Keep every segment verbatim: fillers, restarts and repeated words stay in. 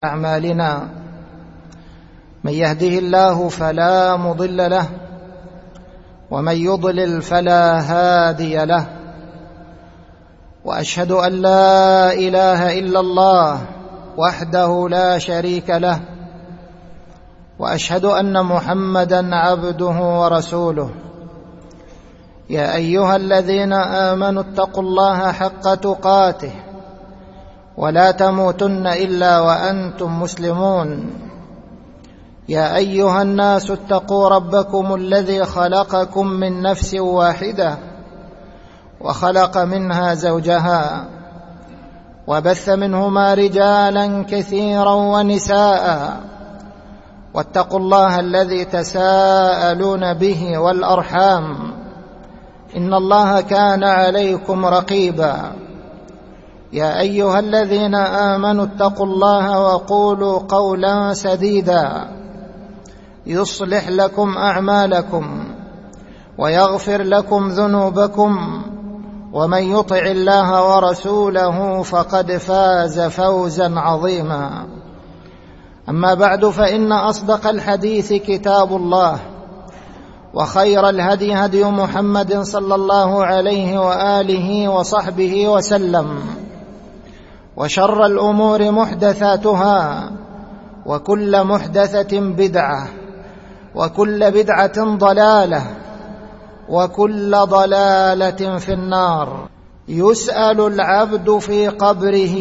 أعمالنا من يهده الله فلا مضل له ومن يضلل فلا هادي له، وأشهد أن لا إله إلا الله وحده لا شريك له، وأشهد أن محمدًا عبده ورسوله. يا أيها الذين آمنوا اتقوا الله حق تقاته ولا تموتن إلا وأنتم مسلمون. يا أيها الناس اتقوا ربكم الذي خلقكم من نفس واحدة وخلق منها زوجها وبث منهما رجالا كثيرا ونساء، واتقوا الله الذي تساءلون به والأرحام إن الله كان عليكم رقيبا. يا أيها الذين آمنوا اتقوا الله وقولوا قولا سديدا يصلح لكم أعمالكم ويغفر لكم ذنوبكم، ومن يطع الله ورسوله فقد فاز فوزا عظيما. أما بعد، فإن أصدق الحديث كتاب الله، وخير الهدي هدي محمد صلى الله عليه وآله وصحبه وسلم، وشر الأمور محدثاتها، وكل محدثة بدعة، وكل بدعة ضلالة، وكل ضلالة في النار. يسأل العبد في قبره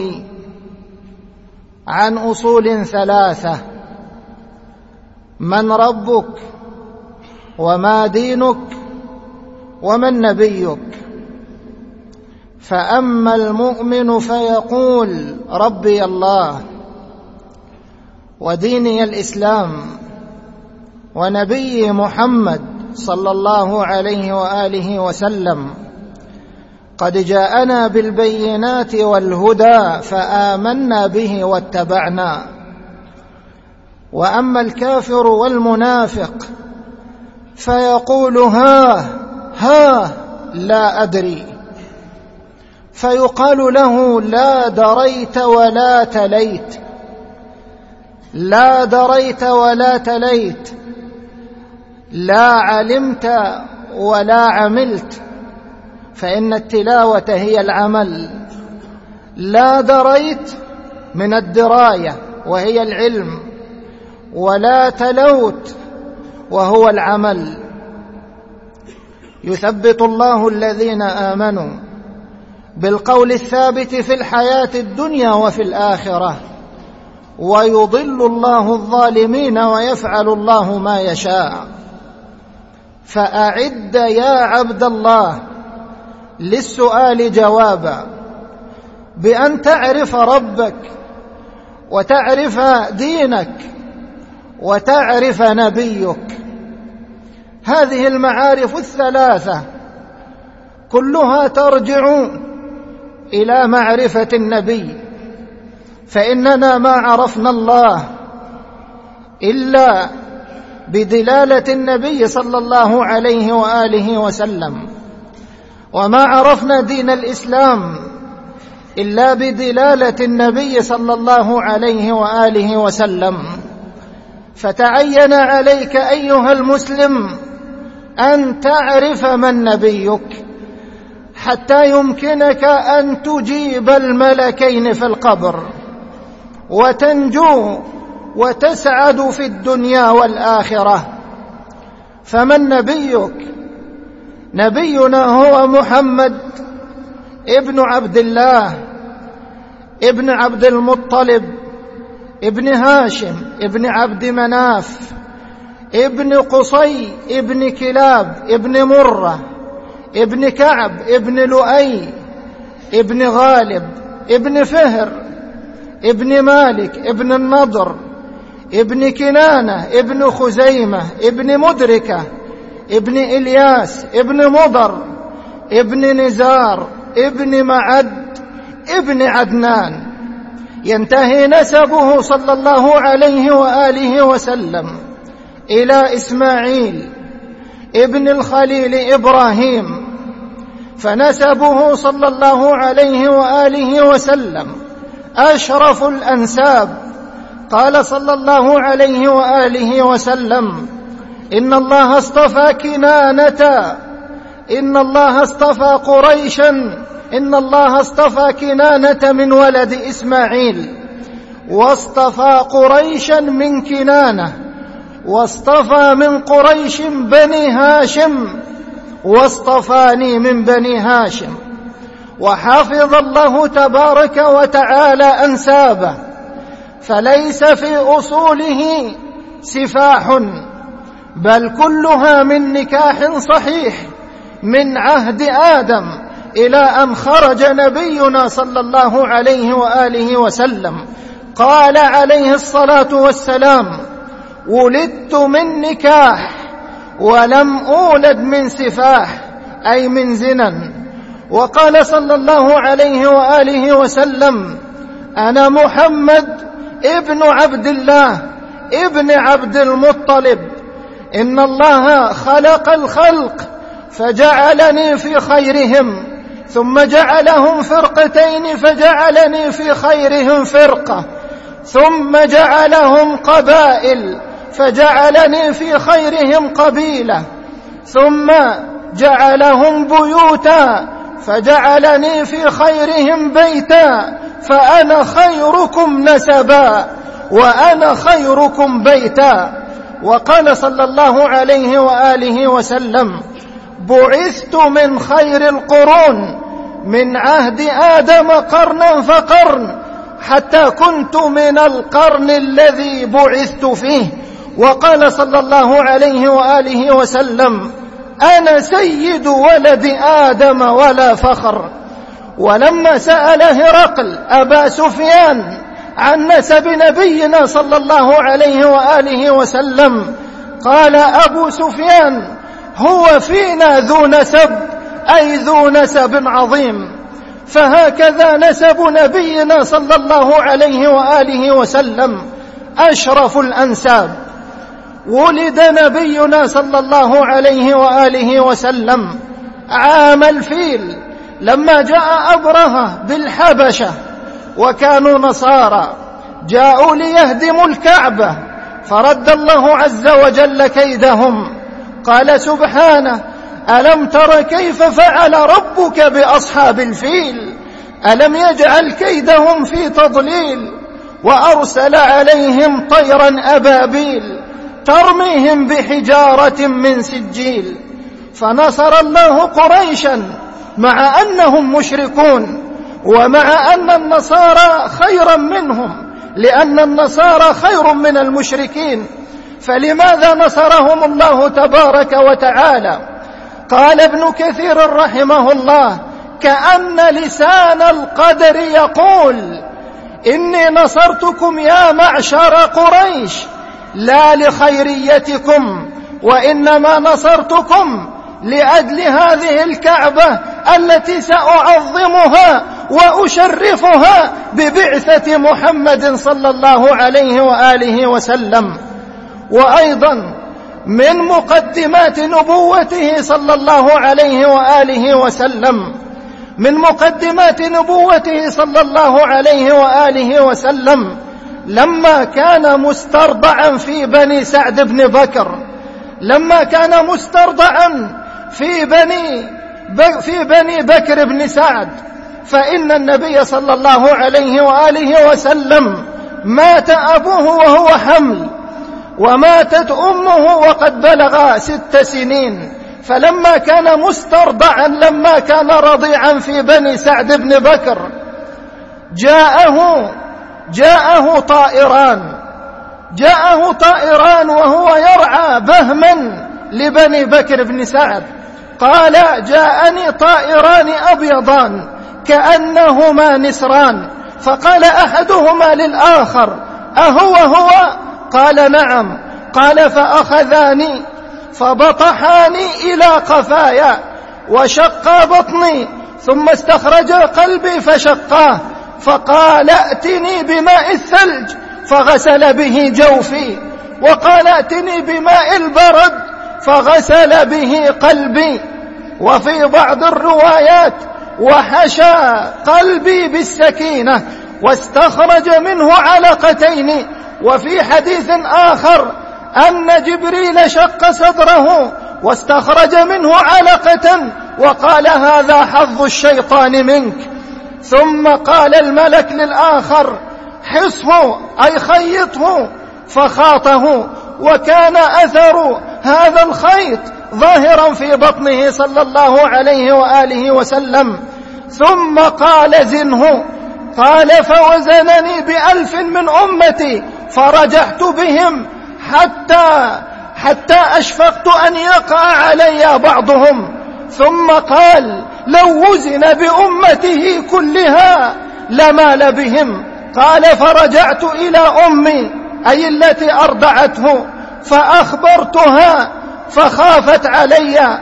عن أصول ثلاثة: من ربك، وما دينك، ومن نبيك. فأما المؤمن فيقول ربي الله، وديني الإسلام، ونبي محمد صلى الله عليه وآله وسلم قد جاءنا بالبينات والهدى فآمنا به واتبعنا. وأما الكافر والمنافق فيقول ها ها لا أدري، فيقال له لا دريت ولا تليت، لا دريت ولا تليت، لا علمت ولا عملت، فإن التلاوة هي العمل. لا دريت من الدراية وهي العلم، ولا تلوت وهو العمل. يثبت الله الذين آمنوا بالقول الثابت في الحياة الدنيا وفي الآخرة، ويضل الله الظالمين ويفعل الله ما يشاء. فأعد يا عبد الله للسؤال جوابا، بأن تعرف ربك، وتعرف دينك، وتعرف نبيك. هذه المعارف الثلاثة كلها ترجع إلى معرفة النبي، فإننا ما عرفنا الله إلا بدلالة النبي صلى الله عليه وآله وسلم، وما عرفنا دين الإسلام إلا بدلالة النبي صلى الله عليه وآله وسلم. فتعين عليك أيها المسلم أن تعرف من نبيك، حتى يمكنك أن تجيب الملكين في القبر وتنجو وتسعد في الدنيا والآخرة. فمن نبيك؟ نبينا هو محمد ابن عبد الله ابن عبد المطلب ابن هاشم ابن عبد مناف ابن قصي ابن كلاب ابن مرة ابن كعب ابن لؤي ابن غالب ابن فهر ابن مالك ابن النضر ابن كنانة ابن خزيمة ابن مدركة ابن إلياس ابن مضر ابن نزار ابن معد ابن عدنان. ينتهي نسبه صلى الله عليه وآله وسلم إلى إسماعيل ابن الخليل إبراهيم، فنسبه صلى الله عليه وآله وسلم أشرف الأنساب، قال صلى الله عليه وآله وسلم: إن الله اصطفى كنانة إن الله اصطفى قريشا إن الله اصطفى كنانة من ولد إسماعيل، واصطفى قريشا من كنانة، واصطفى من قريش بني هاشم، واصطفاني من بني هاشم. وحفظ الله تبارك وتعالى أنسابه، فليس في أصوله سفاح، بل كلها من نكاح صحيح من عهد آدم إلى أن خرج نبينا صلى الله عليه وآله وسلم. قال عليه الصلاة والسلام: ولدت من نكاح ولم أولد من سفاح، أي من زنا. وقال صلى الله عليه وآله وسلم: أنا محمد ابن عبد الله ابن عبد المطلب، إن الله خلق الخلق فجعلني في خيرهم، ثم جعلهم فرقتين فجعلني في خيرهم فرقة، ثم جعلهم قبائل فجعلني في خيرهم قبيلة، ثم جعلهم بيوتا فجعلني في خيرهم بيتا، فأنا خيركم نسبا وأنا خيركم بيتا. وقال صلى الله عليه وآله وسلم: بعثت من خير القرون من عهد آدم قرنا فقرن، حتى كنت من القرن الذي بعثت فيه. وقال صلى الله عليه وآله وسلم: أنا سيد ولد آدم ولا فخر. ولما سأل هرقل أبا سفيان عن نسب نبينا صلى الله عليه وآله وسلم، قال أبو سفيان: هو فينا ذو نسب، أي ذو نسب عظيم. فهكذا نسب نبينا صلى الله عليه وآله وسلم أشرف الأنساب. ولد نبينا صلى الله عليه وآله وسلم عام الفيل، لما جاء أبرهة بالحبشة وكانوا نصارى، جاءوا ليهدموا الكعبة، فرد الله عز وجل كيدهم. قال سبحانه: ألم تر كيف فعل ربك بأصحاب الفيل، ألم يجعل كيدهم في تضليل، وأرسل عليهم طيرا أبابيل ترميهم بحجارة من سجيل. فنصر الله قريشا مع أنهم مشركون، ومع أن النصارى خيرا منهم، لأن النصارى خير من المشركين. فلماذا نصرهم الله تبارك وتعالى؟ قال ابن كثير رحمه الله: كأن لسان القدر يقول: إني نصرتكم يا معشر قريش لا لخيريتكم، وإنما نصرتكم لأجل هذه الكعبة التي سأعظمها وأشرفها ببعثة محمد صلى الله عليه وآله وسلم. وأيضا من مقدمات نبوته صلى الله عليه وآله وسلم من مقدمات نبوته صلى الله عليه وآله وسلم لما كان مسترضعا في بني سعد بن بكر لما كان مسترضعا في بني في بني بكر بن سعد، فإن النبي صلى الله عليه وآله وسلم مات أبوه وهو حمل، وماتت أمه وقد بلغ ست سنين. فلما كان مسترضعا لما كان رضيعا في بني سعد بن بكر جاءه جاءه طائران جاءه طائران وهو يرعى بهما لبني بكر بن سعد. قال: جاءني طائران أبيضان كأنهما نسران. فقال أحدهما للآخر: أهو هو؟ قال: نعم. قال: فأخذاني فبطحاني إلى قفايا وشقا بطني، ثم استخرج قلبي فشقاه، فقال: ائتني بماء الثلج، فغسل به جوفي، وقال: ائتني بماء البرد، فغسل به قلبي. وفي بعض الروايات: وحشى قلبي بالسكينة، واستخرج منه علقتين وفي حديث آخر أن جبريل شق صدره واستخرج منه علقة وقال هذا حظ الشيطان منك. ثم قال الملك للآخر حصه أي خيطه، فخاطه، وكان أثر هذا الخيط ظاهرا في بطنه صلى الله عليه وآله وسلم. ثم قال زنه، قال فوزنني بألف من أمتي فرجحت بهم حتى حتى أشفقت أن يقع علي بعضهم. ثم قال لو وزن بأمته كلها لمال بهم. قال فرجعت إلى أمي أي التي أرضعته فأخبرتها فخافت علي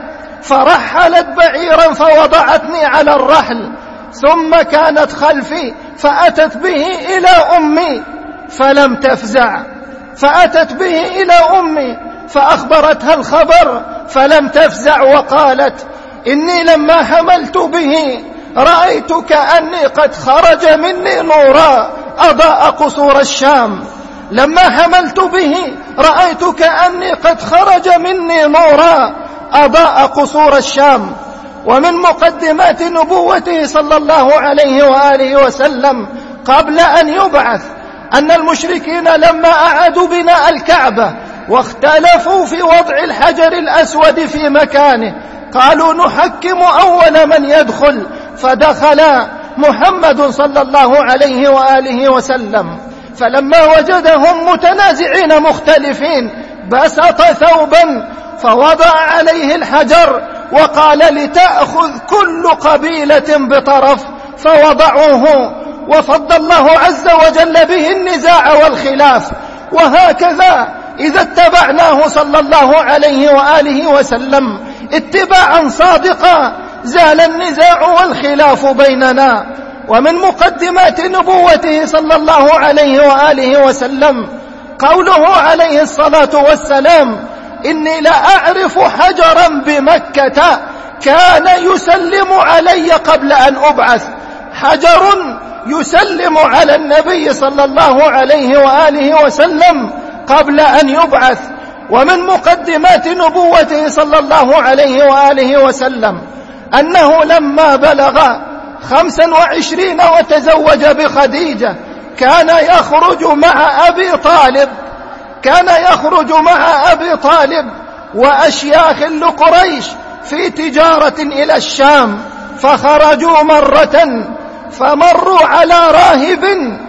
فرحلت بعيرا فوضعتني على الرحل، ثم كانت خلفي فأتت به إلى أمي فلم تفزع، فأتت به إلى أمي فأخبرتها الخبر فلم تفزع، وقالت إني لما حملت به رأيت كأني قد خرج مني نورا أضاء قصور الشام. لما حملت به رأيت كأني قد خرج مني نورا أضاء قصور الشام. ومن مقدمات نبوته صلى الله عليه وآله وسلم قبل أن يبعث أن المشركين لما أعادوا بناء الكعبة واختلفوا في وضع الحجر الأسود في مكانه قالوا نحكم أول من يدخل، فدخل محمد صلى الله عليه وآله وسلم. فلما وجدهم متنازعين مختلفين بسط ثوبا فوضع عليه الحجر وقال لتأخذ كل قبيلة بطرف، فوضعوه وفضل الله عز وجل به النزاع والخلاف. وهكذا إذا اتبعناه صلى الله عليه وآله وسلم اتباعا صادقا زال النزاع والخلاف بيننا. ومن مقدمات نبوته صلى الله عليه وآله وسلم قوله عليه الصلاة والسلام إني لأعرف حجرا بمكة كان يسلم علي قبل أن أبعث. حجر يسلم على النبي صلى الله عليه وآله وسلم قبل أن يبعث. ومن مقدمات نبوته صلى الله عليه وآله وسلم أنه لما بلغ خمسا وعشرين وتزوج بخديجة كان يخرج مع أبي طالب كان يخرج مع أبي طالب وأشياخ لقريش في تجارة إلى الشام، فخرجوا مرة فمروا على راهب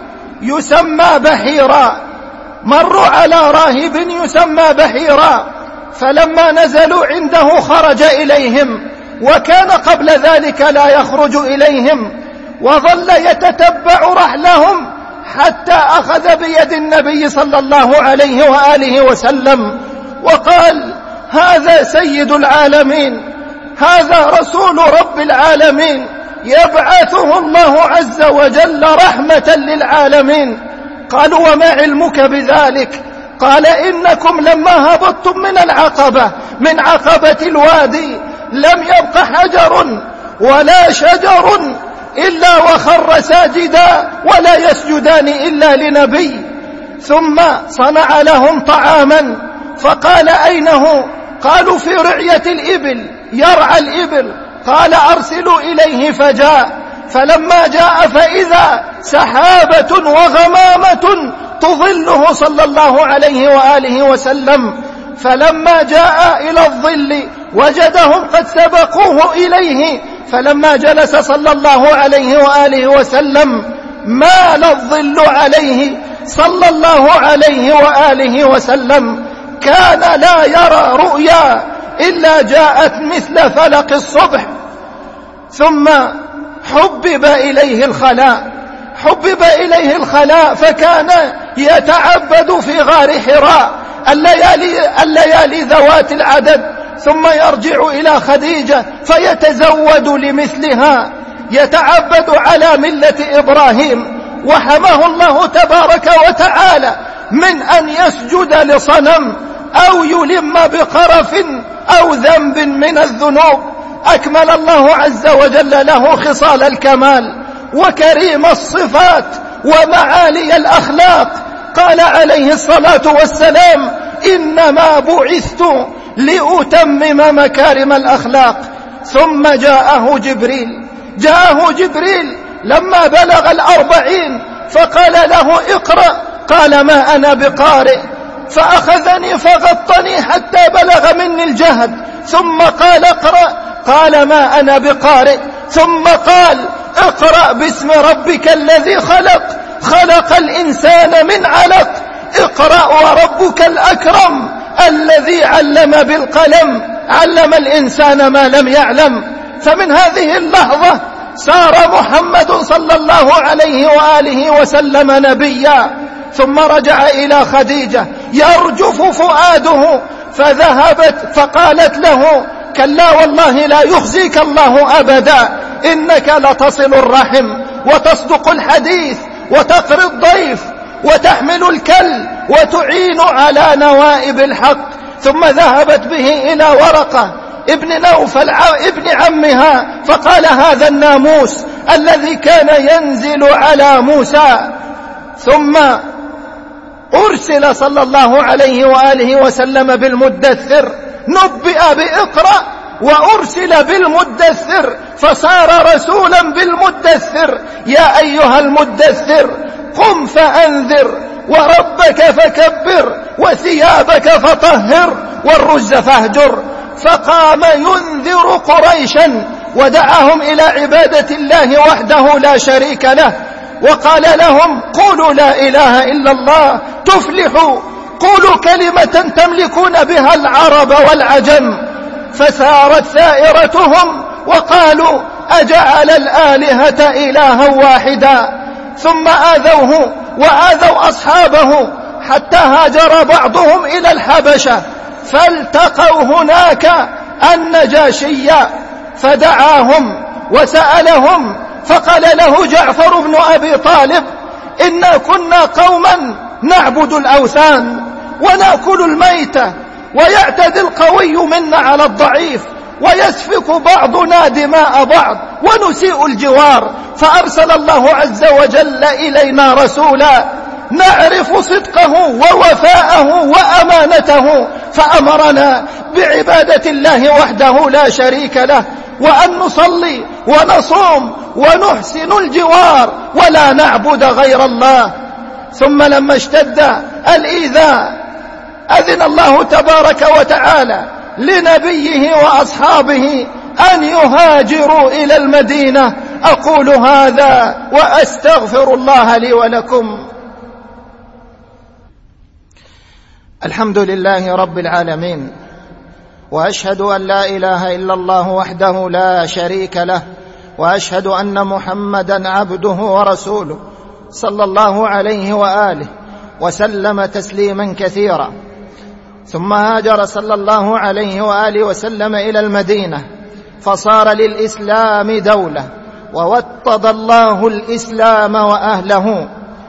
يسمى بحيرا مروا على راهب يسمى بحيرا فلما نزلوا عنده خرج إليهم، وكان قبل ذلك لا يخرج إليهم، وظل يتتبع رحلهم حتى أخذ بيد النبي صلى الله عليه وآله وسلم وقال هذا سيد العالمين، هذا رسول رب العالمين، يبعثه الله عز وجل رحمة للعالمين. قالوا وما علمك بذلك؟ قال إنكم لما هبطتم من العقبة من عقبة الوادي لم يبق حجر ولا شجر إلا وخر ساجدا ولا يسجدان إلا لنبي. ثم صنع لهم طعاما فقال أين هو؟ قالوا في رعية الإبل يرعى الإبل. قال أرسلوا إليه فجاء، فلما جاء فإذا سحابة وغمامة تظله صلى الله عليه وآله وسلم. فلما جاء إلى الظل وجدهم قد سبقوه إليه، فلما جلس صلى الله عليه وآله وسلم مال الظل عليه صلى الله عليه وآله وسلم، كان لا يرى رؤيا إلا جاءت مثل فلق الصبح. ثم حبب إليه الخلاء حبب إليه الخلاء فكان يتعبد في غار حراء الليالي, الليالي ذوات العدد، ثم يرجع إلى خديجة فيتزود لمثلها، يتعبد على ملة إبراهيم، وحماه الله تبارك وتعالى من أن يسجد لصنم أو يلم بقرف أو ذنب من الذنوب. أكمل الله عز وجل له خصال الكمال وكريم الصفات ومعالي الأخلاق، قال عليه الصلاة والسلام: إنما بعثت لأتمم مكارم الأخلاق. ثم جاءه جبريل جاءه جبريل لما بلغ الأربعين فقال له: اقرأ. قال: ما أنا بقارئ. فأخذني فغطني حتى بلغ مني الجهد، ثم قال: اقرأ. قال: ما أنا بقارئ. ثم قال: اقرأ باسم ربك الذي خلق خلق الإنسان من علق. اقرأ وربك الأكرم الذي علم بالقلم علم الإنسان ما لم يعلم. فمن هذه اللحظة صار محمد صلى الله عليه وآله وسلم نبيا. ثم رجع إلى خديجة يرجف فؤاده، فذهبت فقالت له: كلا والله لا يخزيك الله أبدا، إنك لتصل الرحم وتصدق الحديث وتقري الضيف وتحمل الكل وتعين على نوائب الحق. ثم ذهبت به إلى ورقة ابن نوفل ابن عمها، فقال: هذا الناموس الذي كان ينزل على موسى. ثم أرسل صلى الله عليه وآله وسلم بالمدثر، نبئ بإقرأ وأرسل بالمدثر، فصار رسولا بالمدثر. يا أيها المدثر قم فأنذر وربك فكبر وثيابك فطهر والرجز فاهجر. فقام ينذر قريشا ودعاهم إلى عبادة الله وحده لا شريك له، وقال لهم: قولوا لا إله إلا الله تفلحوا، قولوا كلمة تملكون بها العرب والعجم. فسارت ثائرتهم وقالوا: أجعل الآلهة إلها واحدا. ثم آذوه وآذوا أصحابه حتى هاجر بعضهم إلى الحبشة، فالتقوا هناك النجاشي فدعاهم وسألهم، فقال له جعفر بن أبي طالب: إنا كنا قوما نعبد الأوثان ونأكل الميتة، ويعتدي القوي منا على الضعيف، ويسفك بعضنا دماء بعض، ونسيء الجوار. فأرسل الله عز وجل إلينا رسولا نعرف صدقه ووفاءه وأمانته، فأمرنا بعبادة الله وحده لا شريك له، وأن نصلي ونصوم ونحسن الجوار ولا نعبد غير الله. ثم لما اشتد الإيذاء أذن الله تبارك وتعالى لنبيه وأصحابه أن يهاجروا إلى المدينة. أقول هذا وأستغفر الله لي ولكم. الحمد لله رب العالمين، وأشهد أن لا إله إلا الله وحده لا شريك له، وأشهد أن محمدا عبده ورسوله صلى الله عليه وآله وسلم تسليما كثيرا. ثم هاجر صلى الله عليه وآله وسلم إلى المدينة، فصار للإسلام دولة، ووطد الله الإسلام وأهله.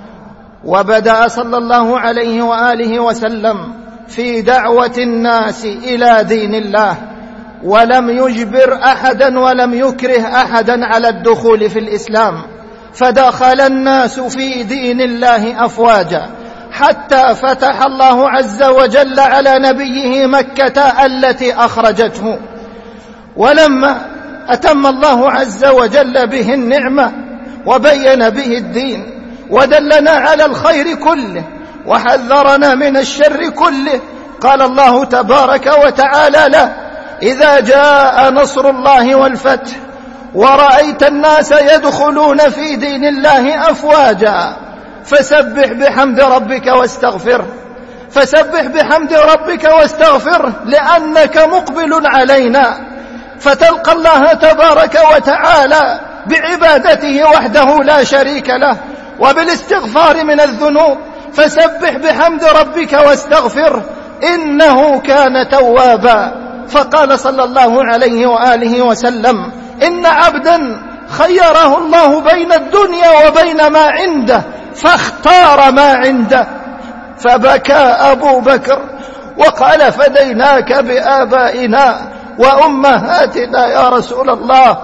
وبدأ صلى الله عليه وآله وسلم في دعوة الناس إلى دين الله، ولم يجبر أحدا ولم يكره أحدا على الدخول في الإسلام، فدخل الناس في دين الله أفواجا، حتى فتح الله عز وجل على نبيه مكة التي أخرجته. ولما أتم الله عز وجل به النعمة وبين به الدين ودلنا على الخير كله وحذرنا من الشر كله، قال الله تبارك وتعالى له: إذا جاء نصر الله والفتح ورأيت الناس يدخلون في دين الله أفواجا فسبح بحمد ربك واستغفره فسبح بحمد ربك واستغفره لأنك مقبل علينا، فتلقى الله تبارك وتعالى بعبادته وحده لا شريك له وبالاستغفار من الذنوب. فسبح بحمد ربك واستغفره إنه كان توابا. فقال صلى الله عليه وآله وسلم: إن عبدا خيره الله بين الدنيا وبين ما عنده فاختار ما عنده، فبكى أبو بكر وقال: فديناك بآبائنا وأمهاتنا يا رسول الله.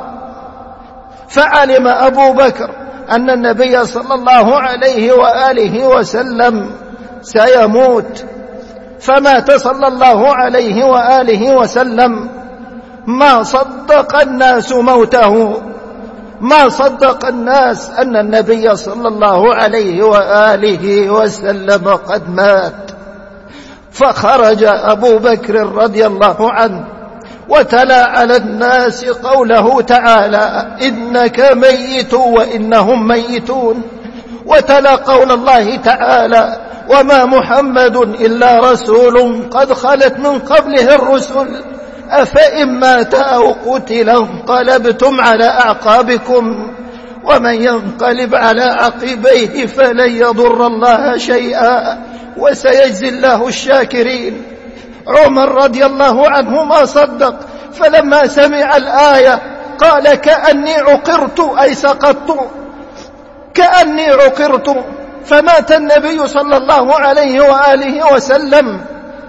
فعلم أبو بكر أن النبي صلى الله عليه وآله وسلم سيموت، فمات صلى الله عليه وآله وسلم. ما صدق الناس موته، ما صدق الناس أن النبي صلى الله عليه وآله وسلم قد مات. فخرج أبو بكر رضي الله عنه وتلا على الناس قوله تعالى: إنك ميت وإنهم ميتون، وتلا قول الله تعالى: وما محمد إلا رسول قد خلت من قبله الرسل أفإن مات أو قتل انقلبتم على أعقابكم ومن ينقلب على عقبيه فلن يضر الله شيئا وسيجزي الله الشاكرين. عمر رضي الله عنه ما صدق، فلما سمع الآية قال: كأني عقرت، أي سقطت، كأني عقرت. فمات النبي صلى الله عليه وآله وسلم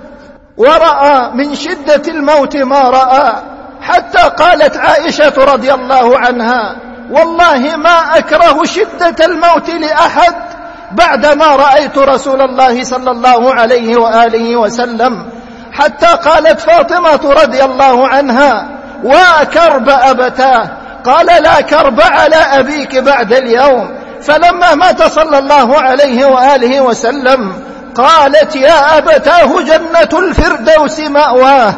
ورأى من شدة الموت ما رأى، حتى قالت عائشة رضي الله عنها: والله ما أكره شدة الموت لأحد بعدما رأيت رسول الله صلى الله عليه وآله وسلم. حتى قالت فاطمة رضي الله عنها: وكرب أبتاه، قال: لا كرب على أبيك بعد اليوم. فلما مات صلى الله عليه وآله وسلم قالت: يا أبتاه جنة الفردوس مأواه.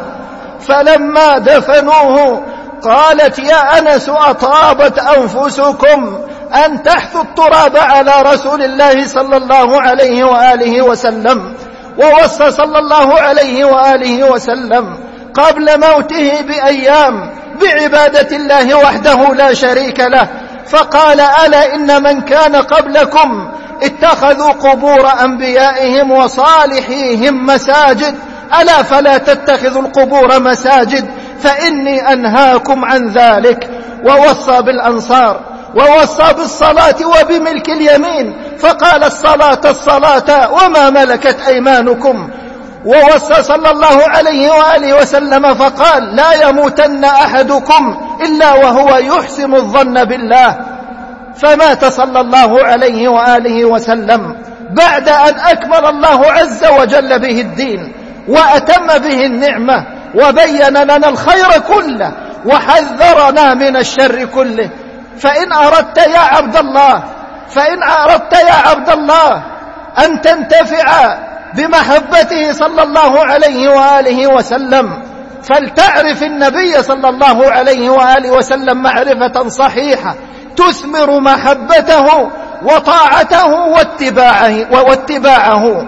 فلما دفنوه قالت: يا أنس أطابت أنفسكم أن تحثوا التراب على رسول الله صلى الله عليه وآله وسلم. ووصى صلى الله عليه وآله وسلم قبل موته بأيام بعبادة الله وحده لا شريك له، فقال: ألا إن من كان قبلكم اتخذوا قبور أنبيائهم وصالحيهم مساجد، ألا فلا تتخذوا القبور مساجد فإني أنهاكم عن ذلك. ووصى بالأنصار، ووصى بالصلاة وبملك اليمين، فقال: الصلاة الصلاة وما ملكت أيمانكم. ووصى صلى الله عليه وآله وسلم فقال: لا يموتن أحدكم إلا وهو يحسن الظن بالله. فمات صلى الله عليه وآله وسلم بعد أن أكمل الله عز وجل به الدين وأتم به النعمة وبين لنا الخير كله وحذرنا من الشر كله. فإن أردت يا عبد الله فإن أردت يا عبد الله أن تنتفع بمحبته صلى الله عليه وآله وسلم فلتعرف النبي صلى الله عليه وآله وسلم معرفة صحيحة تثمر محبته وطاعته واتباعه, واتباعه.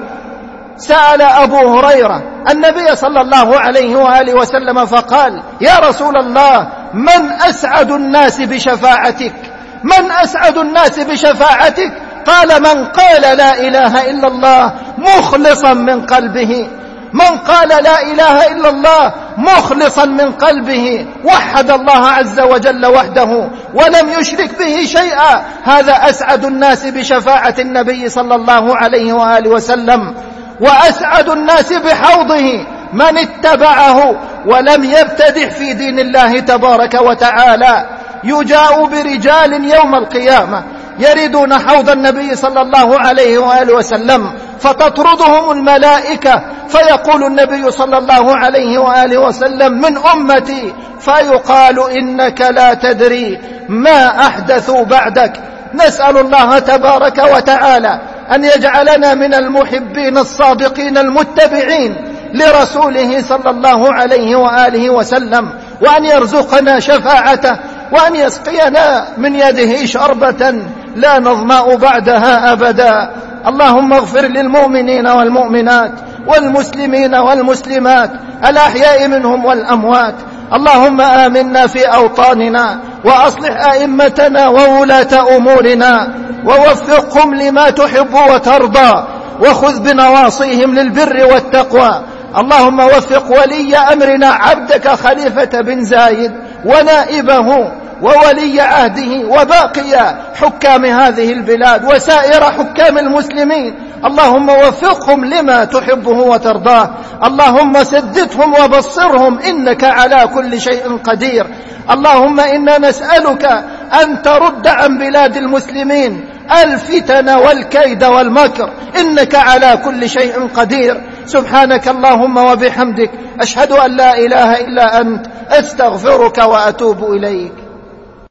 سأل أبو هريرة النبي صلى الله عليه وآله وسلم فقال: يا رسول الله، من أسعد الناس بشفاعتك؟ من أسعد الناس بشفاعتك؟ قال: من قال لا إله إلا الله مخلصا من قلبه. من قال لا إله إلا الله مخلصا من قلبه، وحد الله عز وجل وحده ولم يشرك به شيئا، هذا أسعد الناس بشفاعة النبي صلى الله عليه وآله وسلم. وأسعد الناس بحوضه من اتبعه ولم يبتدع في دين الله تبارك وتعالى. يجاء برجال يوم القيامة يردون حوض النبي صلى الله عليه وآله وسلم فتطردهم الملائكة، فيقول النبي صلى الله عليه وآله وسلم: من أمتي، فيقال: إنك لا تدري ما أحدثوا بعدك. نسأل الله تبارك وتعالى أن يجعلنا من المحبين الصادقين المتبعين لرسوله صلى الله عليه وآله وسلم، وأن يرزقنا شفاعته، وأن يسقينا من يده شربة لا نظمأ بعدها أبدا. اللهم اغفر للمؤمنين والمؤمنات والمسلمين والمسلمات الأحياء منهم والأموات. اللهم آمنا في أوطاننا وأصلح أئمتنا وولاة أمورنا ووفقهم لما تحب وترضى، وخذ بنواصيهم للبر والتقوى. اللهم وفق ولي أمرنا عبدك خليفة بن زايد ونائبه وولي عهده وباقي حكام هذه البلاد وسائر حكام المسلمين، اللهم وفقهم لما تحبه وترضاه. اللهم سددهم وبصرهم، إنك على كل شيء قدير. اللهم إنا نسألك أن ترد عن بلاد المسلمين الفتن والكيد والمكر، إنك على كل شيء قدير. سبحانك اللهم وبحمدك، أشهد أن لا إله إلا أنت، أستغفرك وأتوب إليك.